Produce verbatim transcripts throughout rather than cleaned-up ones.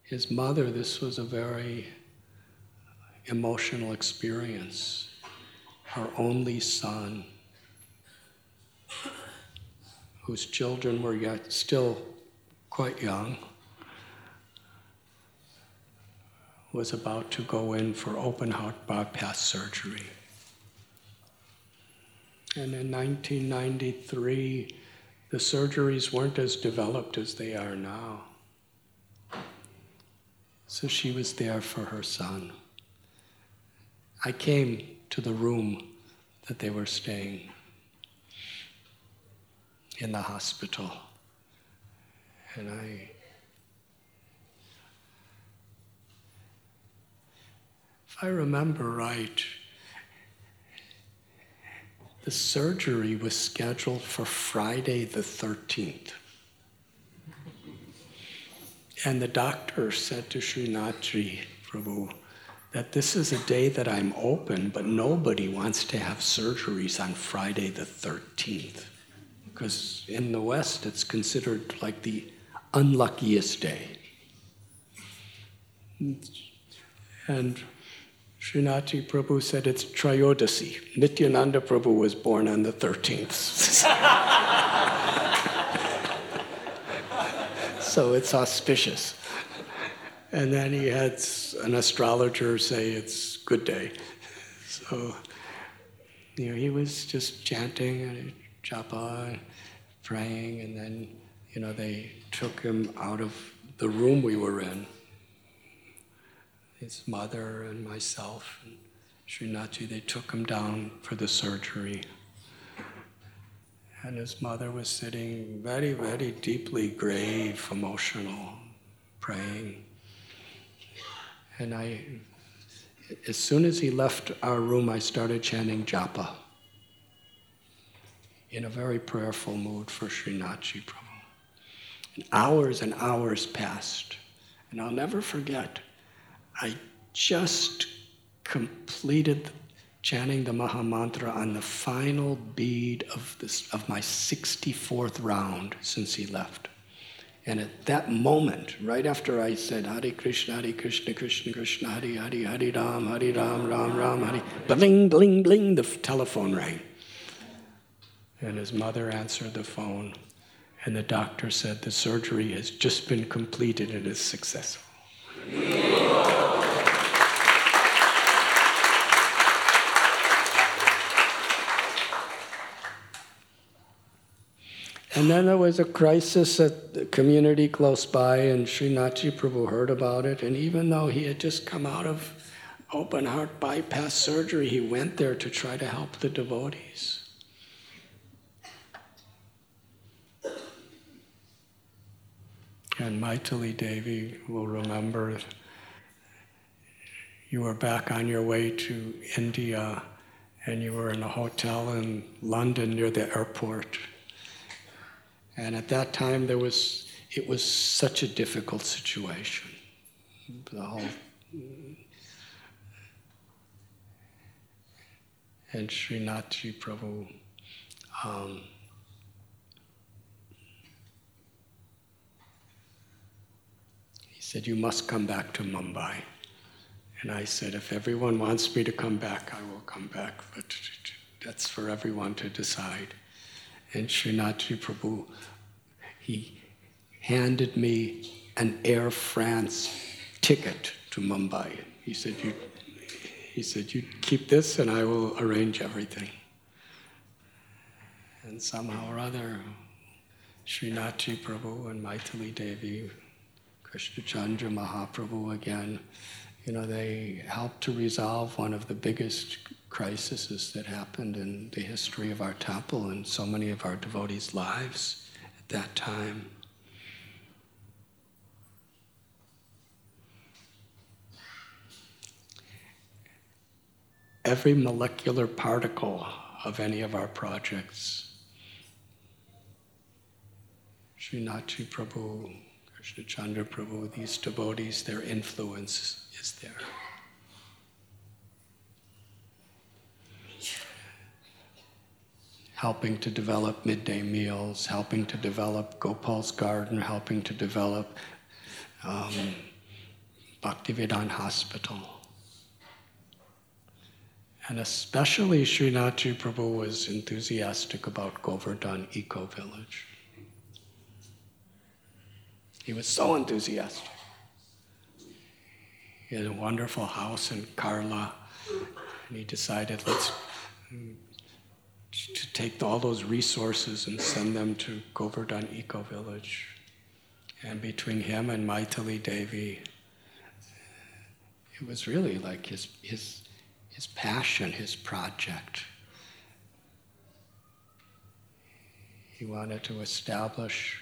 his mother, this was a very emotional experience. Her only son, whose children were yet still quite young, was about to go in for open heart bypass surgery. And in nineteen ninety-three, the surgeries weren't as developed as they are now. So she was there for her son. I came to the room that they were staying in the hospital, and I if I remember right, the surgery was scheduled for Friday the thirteenth. And the doctor said to Srinathji Prabhu that this is a day that I'm open, but nobody wants to have surgeries on Friday the thirteenth. Because in the West, it's considered like the unluckiest day. And Srinathji Prabhu said it's Trayodasi. Nityananda Prabhu was born on the thirteenth. So it's auspicious. And then he had an astrologer say it's good day. So, you know, he was just chanting and japa and praying, and then, you know, they took him out of the room we were in. His mother and myself and Srinathji, they took him down for the surgery. And his mother was sitting very, very deeply grave, emotional, praying. And I, as soon as he left our room, I started chanting japa in a very prayerful mood for Srinathji Prabhu. And hours and hours passed. And I'll never forget, I just completed chanting the Maha Mantra on the final bead of this of my sixty-fourth round since he left. And at that moment, right after I said, Hare Krishna, Hare Krishna, Krishna Krishna, Hare Hare, Hare Ram, Hare Ram, Ram Ram, Hare, bling, bling, bling, the telephone rang. And his mother answered the phone, and the doctor said, the surgery has just been completed and is successful. And then there was a crisis at the community close by, and Srinathji Prabhu heard about it, and even though he had just come out of open heart bypass surgery, he went there to try to help the devotees. And Maitali Devi will remember you were back on your way to India, and you were in a hotel in London near the airport. And at that time, there was it was such a difficult situation. The whole, and Srinathji Prabhu, um, he said, you must come back to Mumbai. And I said, if everyone wants me to come back, I will come back, but that's for everyone to decide. And Srinathji Prabhu, he handed me an Air France ticket to Mumbai. He said, you, he said, you keep this and I will arrange everything. And somehow or other, Srinathji Prabhu and Maitali Devi, Krishna Chandra Mahaprabhu again, you know, they helped to resolve one of the biggest crises that happened in the history of our temple and so many of our devotees' lives at that time. Every molecular particle of any of our projects, Srinathji Prabhu, Krishna Chandra Prabhu, these devotees, their influence is there. Helping to develop midday meals, helping to develop Gopal's Garden, helping to develop um, Bhaktivedanta Hospital. And especially Srinathji Prabhu was enthusiastic about Govardhan Eco Village. He was so enthusiastic. He had a wonderful house in Karla, and he decided, let's to take all those resources and send them to Govardhan Eco Village. And between him and Maithili Devi, it was really like his his his passion, his project. He wanted to establish,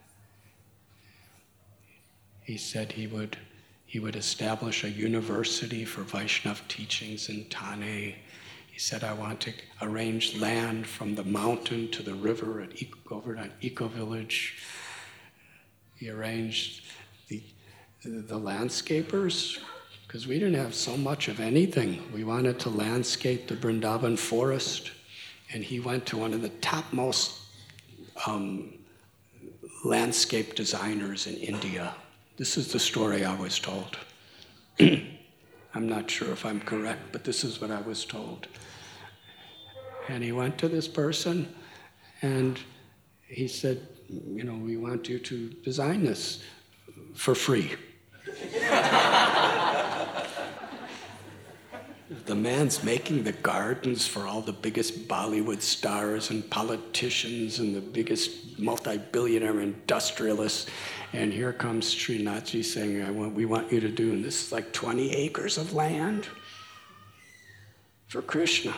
he said he would he would establish a university for Vaishnava teachings in Thane. He said, I want to arrange land from the mountain to the river at Govardhan Eco Village. He arranged the, the landscapers, because we didn't have so much of anything. We wanted to landscape the Vrindavan forest, and he went to one of the topmost um, landscape designers in India. This is the story I was told. I'm not sure if I'm correct, but this is what I was told. And he went to this person, and he said, you know, we want you to design this for free. The man's making the gardens for all the biggest Bollywood stars and politicians and the biggest multi-billionaire industrialists. And here comes Srinathji saying, I want, we want you to do, and this is like twenty acres of land for Krishna.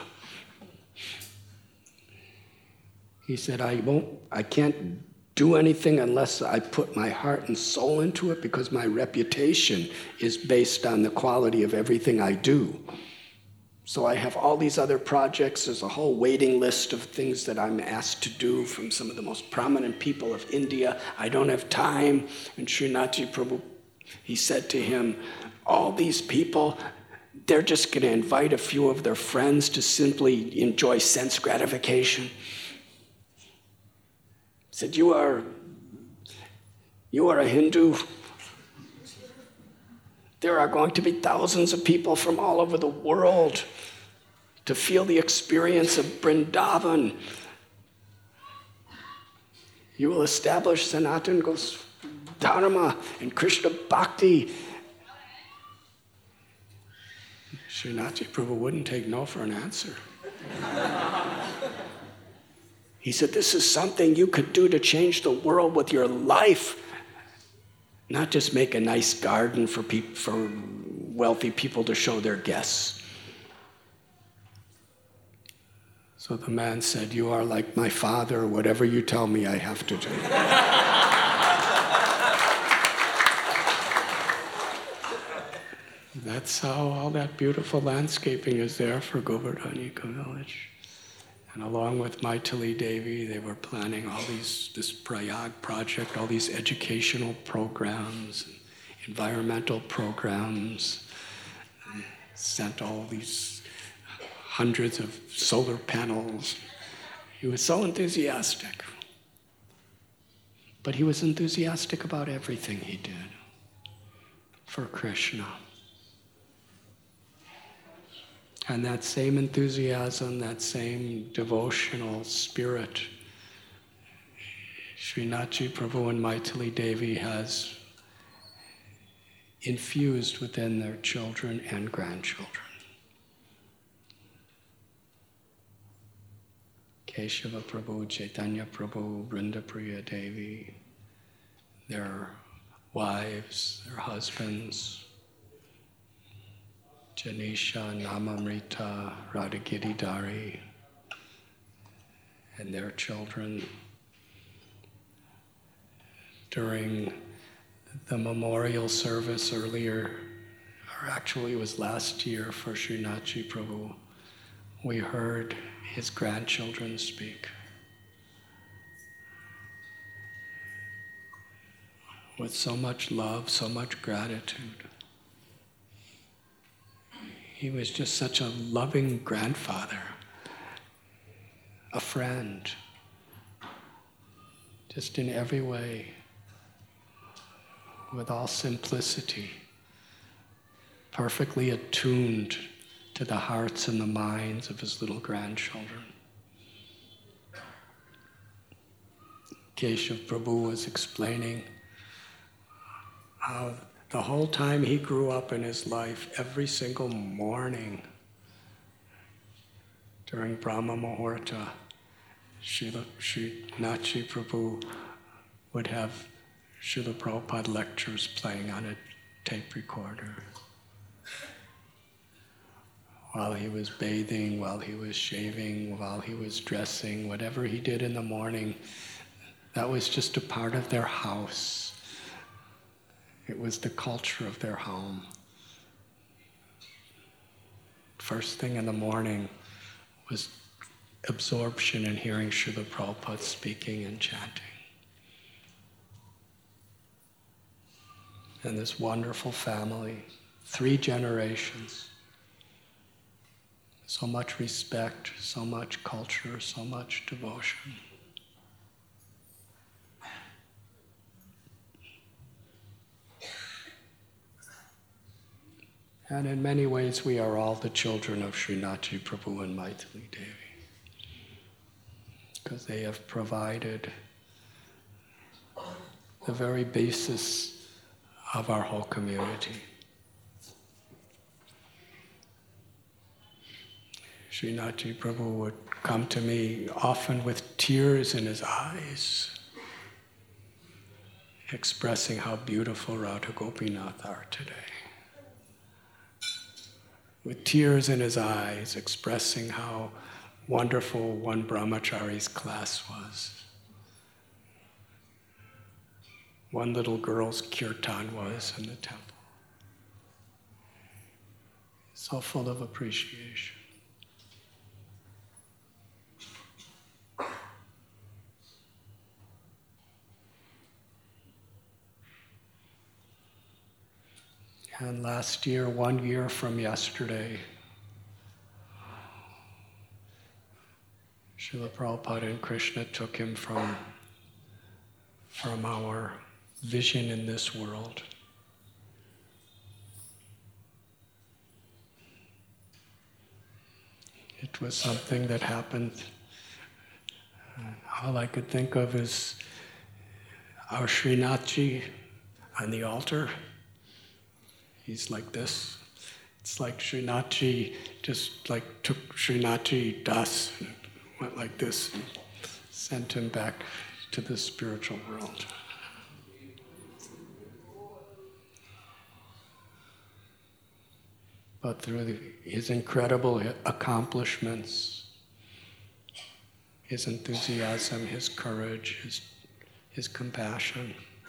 He said, I won't, I can't do anything unless I put my heart and soul into it, because my reputation is based on the quality of everything I do. So I have all these other projects. There's a whole waiting list of things that I'm asked to do from some of the most prominent people of India. I don't have time. And Srinathji Prabhu, he said to him, all these people, they're just going to invite a few of their friends to simply enjoy sense gratification. He said, you are, you are a Hindu. There are going to be thousands of people from all over the world to feel the experience of Vrindavan. You will establish Sanatana Goswami Dharma and Krishna Bhakti. Srinathji Prabhu wouldn't take no for an answer. He said, this is something you could do to change the world with your life. Not just make a nice garden for people, for wealthy people to show their guests. So the man said, you are like my father. Whatever you tell me, I have to do. That's how all that beautiful landscaping is there for Govardhan Eco Village. And along with Maithili Devi, they were planning all these, this Prayag project, all these educational programs, environmental programs, sent all these hundreds of solar panels. He was so enthusiastic. But he was enthusiastic about everything he did for Krishna. And that same enthusiasm, that same devotional spirit, Srinathji Prabhu and Maithili Devi has infused within their children and grandchildren. Keshava Prabhu, Chaitanya Prabhu, Vrindapriya Devi, their wives, their husbands, Janisha, Namamrita, Radhagiridhari, and their children. During the memorial service earlier, or actually it was last year for Srinathji Prabhu, we heard his grandchildren speak. With so much love, so much gratitude. He was just such a loving grandfather, a friend, just in every way, with all simplicity, perfectly attuned to the hearts and the minds of his little grandchildren. Keshav Prabhu was explaining how the whole time he grew up in his life, every single morning during Brahma Muhurta, Srila Srinathji Prabhu would have Srila Prabhupada lectures playing on a tape recorder. While he was bathing, while he was shaving, while he was dressing, whatever he did in the morning, that was just a part of their house. It was the culture of their home. First thing in the morning was absorption in hearing Srila Prabhupada speaking and chanting. And this wonderful family, three generations, so much respect, so much culture, so much devotion. And in many ways, we are all the children of Srinathji Prabhu and Maithili Devi, because they have provided the very basis of our whole community. Srinathji Prabhu would come to me often with tears in his eyes, expressing how beautiful Radha Gopinath are today. With tears in his eyes, expressing how wonderful one brahmachari's class was. One little girl's kirtan was in the temple. So full of appreciation. And last year, one year from yesterday, Srila Prabhupada and Krishna took him from, from our vision in this world. It was something that happened. All I could think of is our Srinathji on the altar. He's like this. It's like Srinathji just like took Srinathji Das and went like this and sent him back to the spiritual world. But through the, his incredible accomplishments, his enthusiasm, his courage, his, his compassion,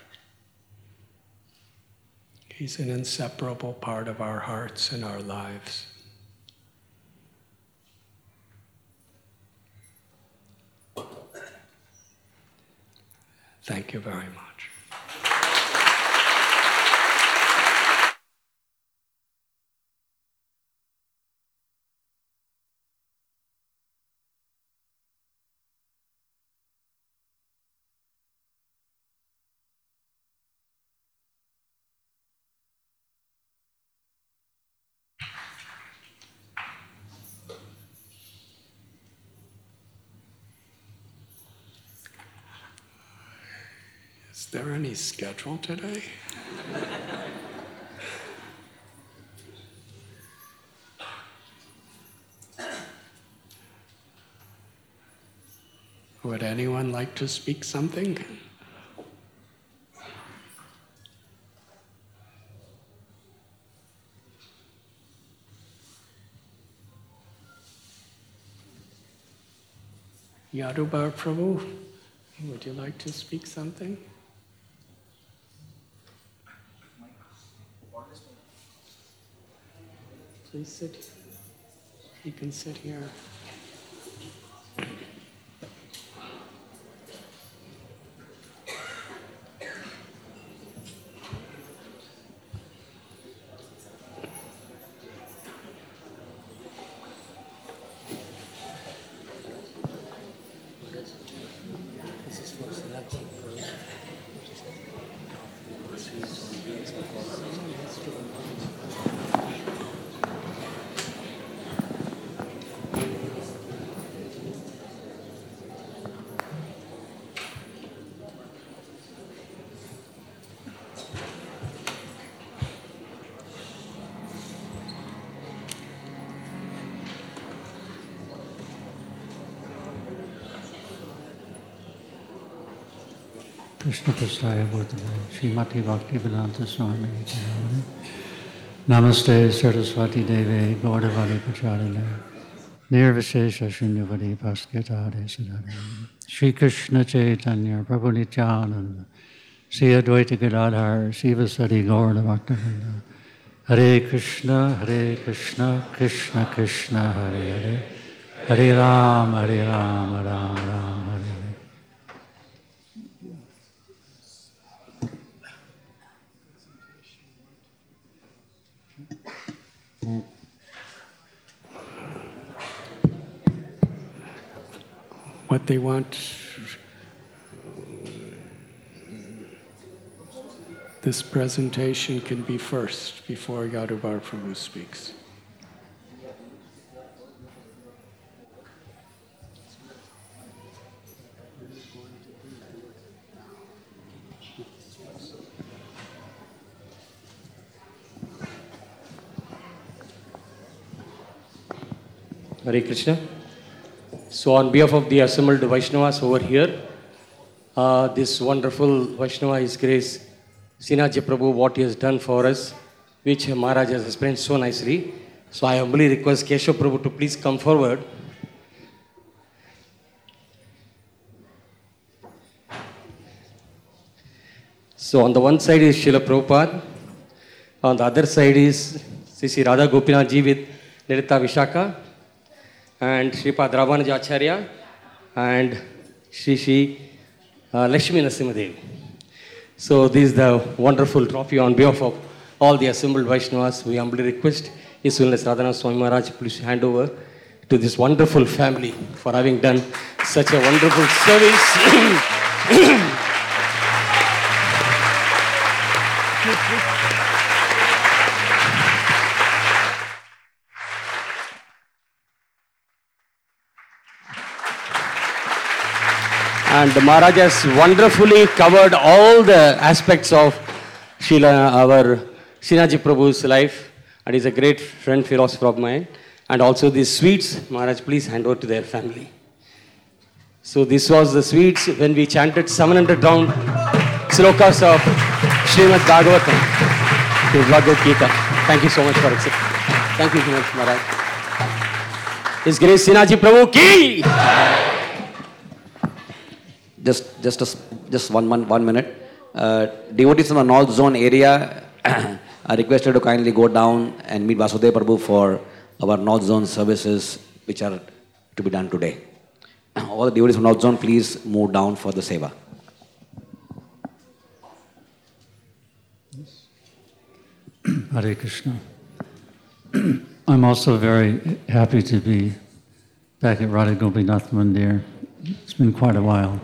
he's an inseparable part of our hearts and our lives. Thank you very much. Is there any schedule today? Would anyone like to speak something? Yadubar Prabhu, would you like to speak something? Please sit. You can sit here. Krishna Prasthaya Bhutale, Srimati Bhaktivedanta Swami Nityananda. Namaste Saraswati Deve, Gaudavali Pacharale, Nirvishesha Shunyavadi Pasketare Siddhare, Shri Krishna Chaitanya, Prabhu Nityananda, Sri Advaita Gadadhar, Sivasadi Gaura Bhaktivinoda, Hare Krishna, Hare Krishna, Krishna Krishna, Hare Hare, Hare Ram, Hare Ram, Ram Ram, Hare Hare. What they want, this presentation can be first before Yadavar Prabhu speaks. Hare Krishna. So on behalf of the assembled Vaishnavas over here, uh, this wonderful Vaishnava, His Grace, Srinathji Prabhu, what he has done for us, which Maharaj has explained so nicely. So I humbly request Keshav Prabhu to please come forward. So on the one side is Srila Prabhupada, on the other side is Sri Sri Radha Gopinath Ji with Nirita Vishaka, and Sripad Ramanujacharya Acharya, and Shri Shri uh, Lakshmi Narasimhadevi. So this is the wonderful trophy on behalf of all the assembled Vaishnavas. We humbly request His Holiness Radhanath Swami Maharaj please hand over to this wonderful family for having done such a wonderful service. And the Maharaj has wonderfully covered all the aspects of Srila, our Srinathji Prabhu's life, and he's a great friend, philosopher of mine. And also these sweets, Maharaj, please hand over to their family. So this was the sweets when we chanted seven hundred round slokas of Srimad Bhagavatam to Bhagavad Gita. Thank you so much for accepting. Thank you so much, Maharaj. His Grace Srinathji Prabhu ki! Just, just, a, just one, one, one minute. Uh, devotees from the North Zone area are requested to kindly go down and meet Vasudeva Prabhu for our North Zone services, which are to be done today. All the devotees from North Zone, please move down for the seva. Hare Krishna. I'm also very happy to be back at Radha Gopinath Mandir. It's been quite a while.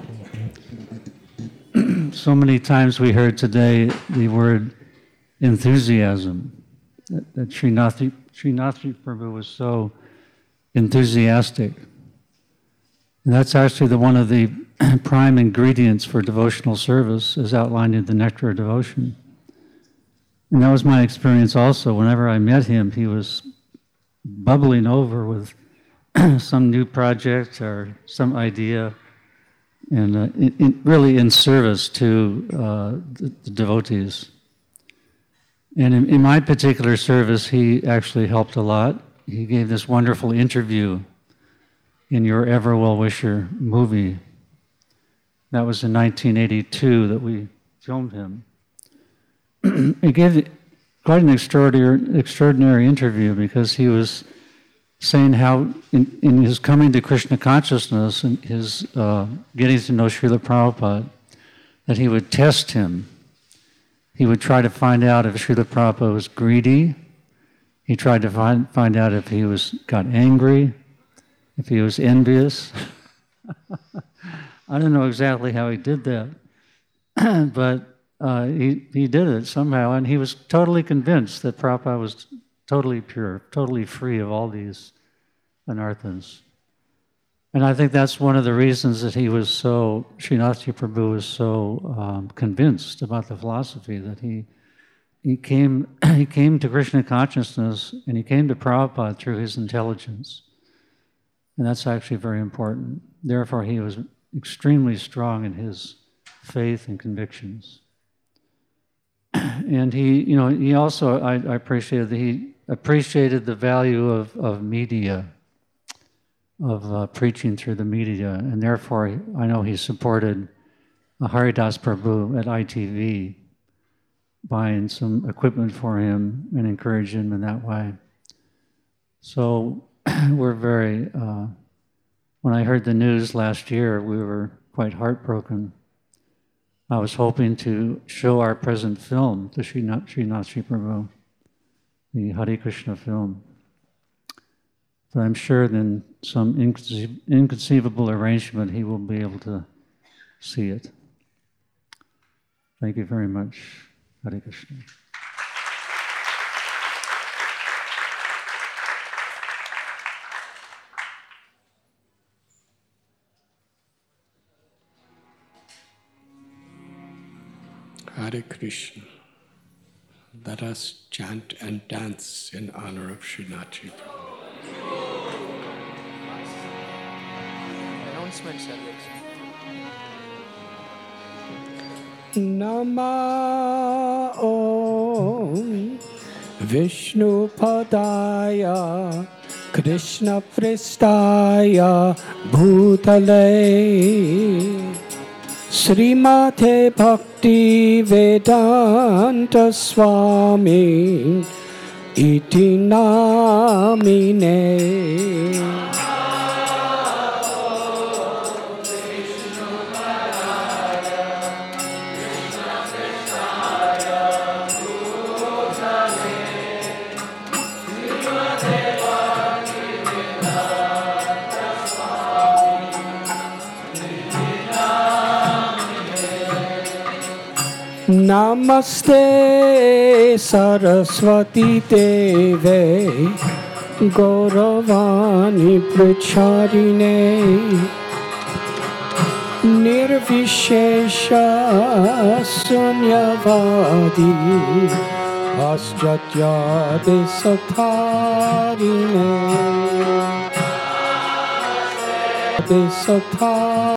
So many times we heard today the word enthusiasm, that, that Srinathji, Srinathji Prabhu was so enthusiastic. And that's actually the, one of the prime ingredients for devotional service as outlined in the Nectar of Devotion. And that was my experience also. Whenever I met him, he was bubbling over with some new project or some idea, and uh, in, in, really in service to uh, the, the devotees. And in, in my particular service, he actually helped a lot. He gave this wonderful interview in Your Ever Well-Wisher movie. That was in nineteen eighty-two that we filmed him. He gave quite an extraordinary, extraordinary interview because he was saying how in, in his coming to Krishna consciousness and his uh, getting to know Srila Prabhupada, that he would test him. He would try to find out if Srila Prabhupada was greedy. He tried to find, find out if he was got angry, if he was envious. I don't know exactly how he did that, but uh, he, he did it somehow, and he was totally convinced that Prabhupada was totally pure, totally free of all these anarthas. And I think that's one of the reasons that he was so, Srinathji Prabhu was so um, convinced about the philosophy, that he he came he came to Krishna consciousness, and he came to Prabhupada through his intelligence. And that's actually very important. Therefore, he was extremely strong in his faith and convictions. And he, you know, he also, I, I appreciated that he appreciated the value of, of media, of uh, preaching through the media, and therefore I know he supported Haridas Prabhu at I T V, buying some equipment for him and encouraged him in that way. So we're very, uh, when I heard the news last year, we were quite heartbroken. I was hoping to show our present film, the Srinath Sri Prabhu, the Hare Krishna film. But I'm sure that in some inconce- inconceivable arrangement, he will be able to see it. Thank you very much. Hare Krishna. Hare Krishna. Let us chant and dance in honor of Srinath Prabhu. Announcements, Alex. Nama Om Vishnu Padaya Krishna Pristaya Bhutale Srimate Bhakti Vedanta Swami Iti Namine. Namaste Saraswati Deve Gauravani Pracharine Nirvishesha Sunyavadi Aschatya Desatharine Desatharine